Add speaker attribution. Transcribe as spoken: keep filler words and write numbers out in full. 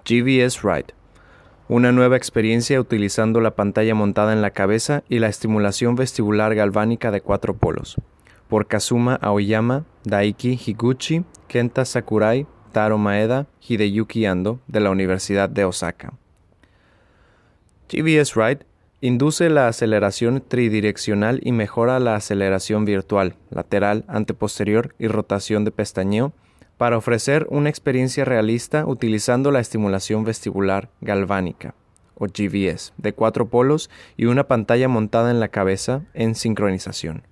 Speaker 1: G V S Ride. Una nueva experiencia utilizando la pantalla montada en la cabeza y la estimulación vestibular galvánica de cuatro polos. Por Kazuma Aoyama, Daiki Higuchi, Kenta Sakurai, Taro Maeda, Hideyuki Ando, de la Universidad de Osaka. G V S Ride induce la aceleración tridireccional y mejora la aceleración virtual, lateral, anteposterior y rotación de pestañeo para ofrecer una experiencia realista utilizando la estimulación vestibular galvánica, o G V S, de cuatro polos y una pantalla montada en la cabeza en sincronización.